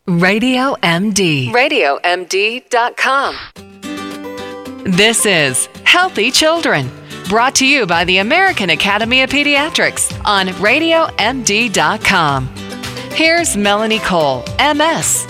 Radio MD. RadioMD.com. This is Healthy Children, brought to you by the American Academy of Pediatrics on RadioMD.com. Here's Melanie Cole, MS.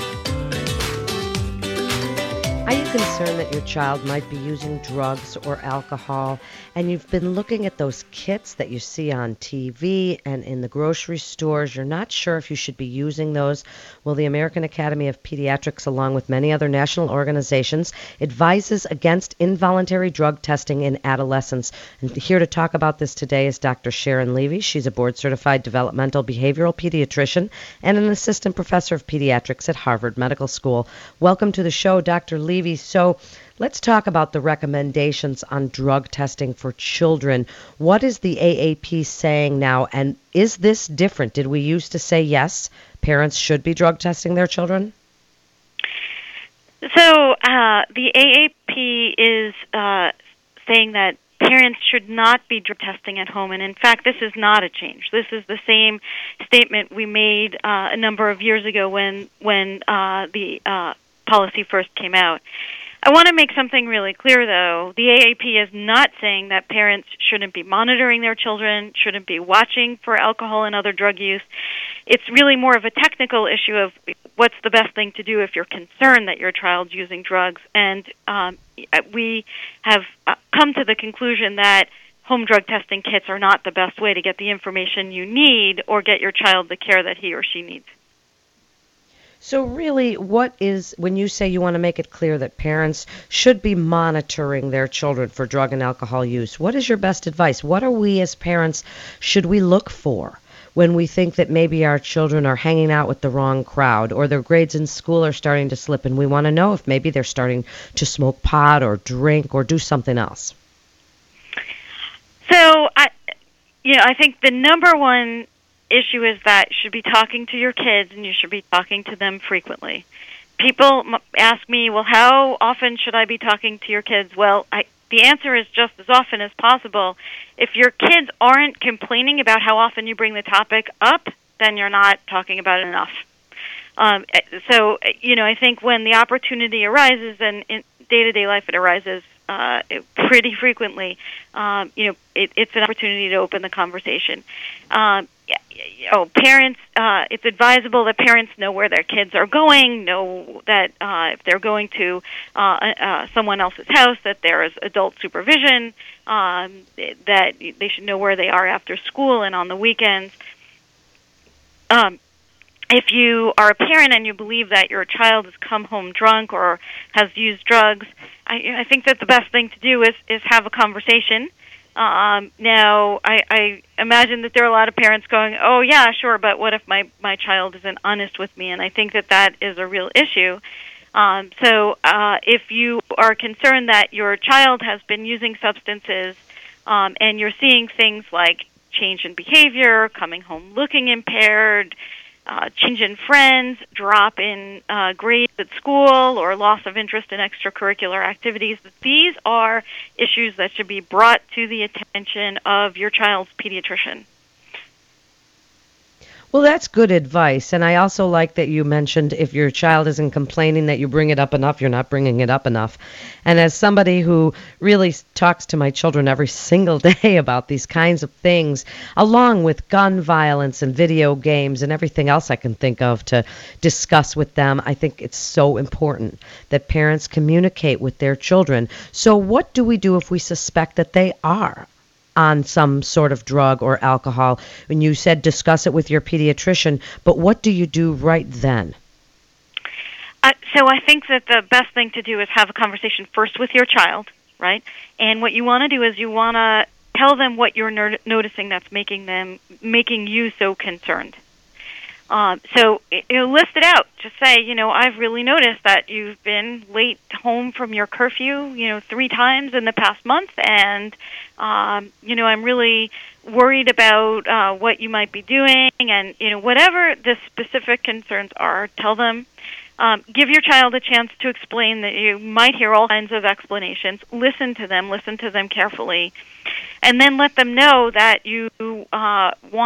Are you concerned that your child might be using drugs or alcohol, and you've been looking at those kits that you see on TV and in the grocery stores? You're not sure if you should be using those. Well, the American Academy of Pediatrics, along with many other national organizations, advises against involuntary drug testing in adolescents. And here to talk about this today is Dr. Sharon Levy. She's a board-certified developmental behavioral pediatrician and an assistant professor of pediatrics at Harvard Medical School. Welcome to the show, Dr. Levy. So let's talk about the recommendations on drug testing for children. What is the AAP saying now, and is this different? Did we used to say, yes, parents should be drug testing their children? So the AAP is saying that parents should not be drug testing at home, and in fact, this is not a change. This is the same statement we made a number of years ago when the policy first came out. I want to make something really clear, though. The AAP is not saying that parents shouldn't be monitoring their children, shouldn't be watching for alcohol and other drug use. It's really more of a technical issue of what's the best thing to do if you're concerned that your child's using drugs. And we have come to the conclusion that home drug testing kits are not the best way to get the information you need or get your child the care that he or she needs. So really, when you say you want to make it clear that parents should be monitoring their children for drug and alcohol use, what is your best advice? What are we as parents should we look for when we think that maybe our children are hanging out with the wrong crowd or their grades in school are starting to slip, and we want to know if maybe they're starting to smoke pot or drink or do something else? So I think the number one issue is that you should be talking to your kids, and you should be talking to them frequently. People ask me, well, how often should I be talking to your kids? Well, the answer is just as often as possible. If your kids aren't complaining about how often you bring the topic up, then you're not talking about it enough. I think when the opportunity arises, and in day-to-day life it arises pretty frequently, it's an opportunity to open the conversation. Parents, it's advisable that parents know where their kids are going, know that if they're going to someone else's house, that there is adult supervision, that they should know where they are after school and on the weekends. If you are a parent and you believe that your child has come home drunk or has used drugs, I think that the best thing to do is have a conversation. Now, I imagine that there are a lot of parents going, oh, yeah, sure, but what if my child isn't honest with me? And I think that is a real issue. If you are concerned that your child has been using substances and you're seeing things like change in behavior, coming home looking impaired, change in friends, drop in grades at school, or loss of interest in extracurricular activities, these are issues that should be brought to the attention of your child's pediatrician. Well, that's good advice. And I also like that you mentioned if your child isn't complaining that you bring it up enough, you're not bringing it up enough. And as somebody who really talks to my children every single day about these kinds of things, along with gun violence and video games and everything else I can think of to discuss with them, I think it's so important that parents communicate with their children. So what do we do if we suspect that they are on some sort of drug or alcohol? And you said discuss it with your pediatrician, but what do you do right then? So I think that the best thing to do is have a conversation first with your child, right? And what you want to do is you want to tell them what you're noticing that's making you so concerned. So list it out. Just say, I've really noticed that you've been late home from your curfew, 3 times in the past month, and, I'm really worried about what you might be doing, and, whatever the specific concerns are, tell them. Give your child a chance to explain that you might hear all kinds of explanations. Listen to them carefully, and then let them know that you want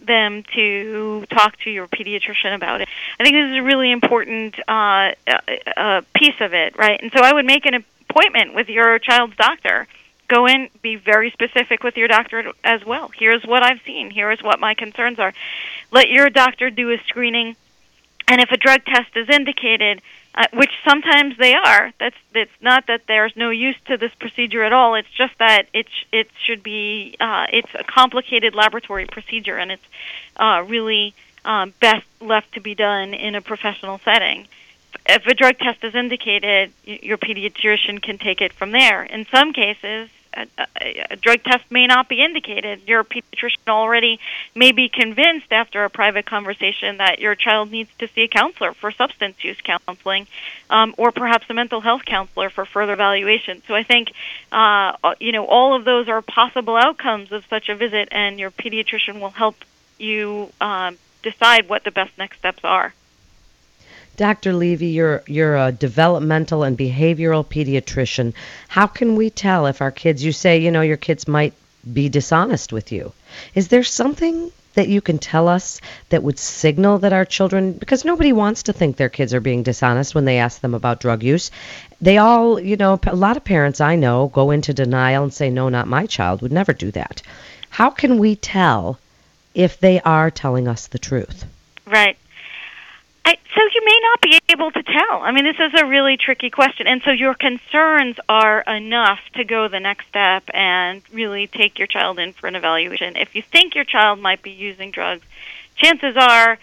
them to talk to your pediatrician about it. I think this is a really important piece of it, right? And so I would make an appointment with your child's doctor. Go in, be very specific with your doctor as well. Here's what I've seen. Here is what my concerns are. Let your doctor do a screening, and if a drug test is indicated, which sometimes they are, it's not that there's no use to this procedure at all. It's just that it should be it's a complicated laboratory procedure, and it's really best left to be done in a professional setting. If a drug test is indicated, your pediatrician can take it from there. In some cases, a drug test may not be indicated. Your pediatrician already may be convinced after a private conversation that your child needs to see a counselor for substance use counseling, or perhaps a mental health counselor for further evaluation. So I think, all of those are possible outcomes of such a visit, and your pediatrician will help you decide what the best next steps are. Dr. Levy, you're a developmental and behavioral pediatrician. How can we tell if our kids, you say, your kids might be dishonest with you. Is there something that you can tell us that would signal that our children, because nobody wants to think their kids are being dishonest when they ask them about drug use. They all, a lot of parents I know go into denial and say, no, not my child, would never do that. How can we tell if they are telling us the truth? Right. So you may not be able to tell. I mean, this is a really tricky question. And so your concerns are enough to go the next step and really take your child in for an evaluation. If you think your child might be using drugs, chances are,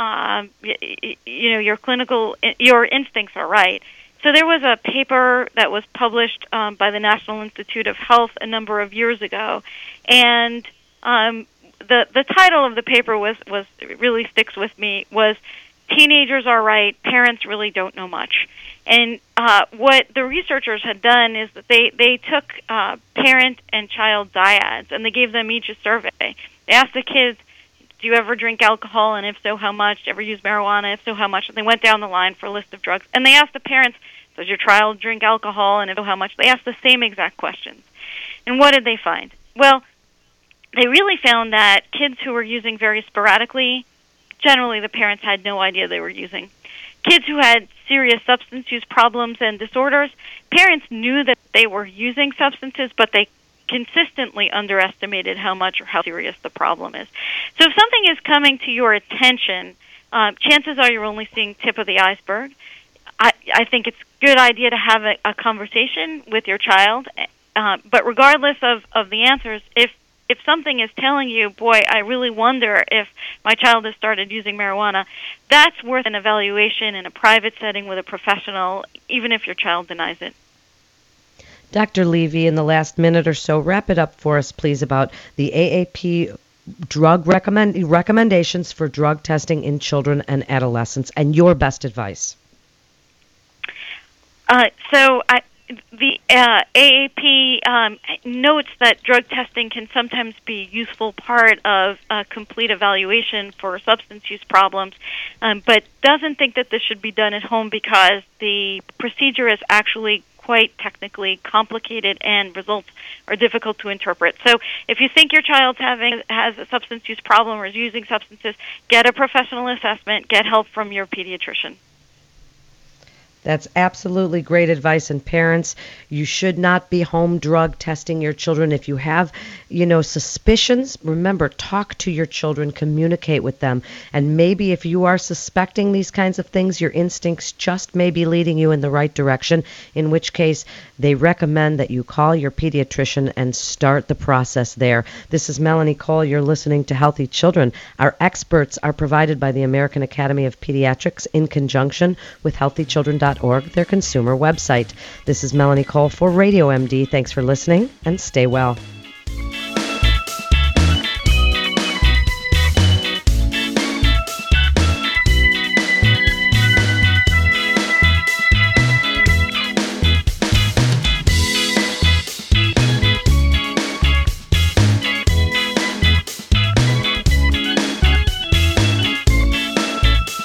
your instincts are right. So there was a paper that was published by the National Institute of Health a number of years ago, and the title of the paper was really sticks with me, was Teenagers Are Right, Parents Really Don't Know Much. And what the researchers had done is that they took parent and child dyads, and they gave them each a survey. They asked the kids, do you ever drink alcohol, and if so, how much? Do you ever use marijuana? If so, how much? And they went down the line for a list of drugs. And they asked the parents, does your child drink alcohol, and if so, how much? They asked the same exact questions. And what did they find? Well, they really found that kids who were using very sporadically, generally the parents had no idea they were using. Kids who had serious substance use problems and disorders, parents knew that they were using substances, but they consistently underestimated how much or how serious the problem is. So if something is coming to your attention, chances are you're only seeing tip of the iceberg. I think it's a good idea to have a conversation with your child, but regardless of the answers, if something is telling you, boy, I really wonder if my child has started using marijuana, that's worth an evaluation in a private setting with a professional, even if your child denies it. Dr. Levy, in the last minute or so, wrap it up for us, please, about the AAP drug recommendations for drug testing in children and adolescents and your best advice. The AAP notes that drug testing can sometimes be a useful part of a complete evaluation for substance use problems, but doesn't think that this should be done at home because the procedure is actually quite technically complicated and results are difficult to interpret. So if you think your child has a substance use problem or is using substances, get a professional assessment, get help from your pediatrician. That's absolutely great advice. And parents, you should not be home drug testing your children. If you have, suspicions, remember, talk to your children, communicate with them. And maybe if you are suspecting these kinds of things, your instincts just may be leading you in the right direction, in which case they recommend that you call your pediatrician and start the process there. This is Melanie Cole. You're listening to Healthy Children. Our experts are provided by the American Academy of Pediatrics in conjunction with HealthyChildren.org, their consumer website. This is Melanie Cole for Radio MD. Thanks for listening, and stay well.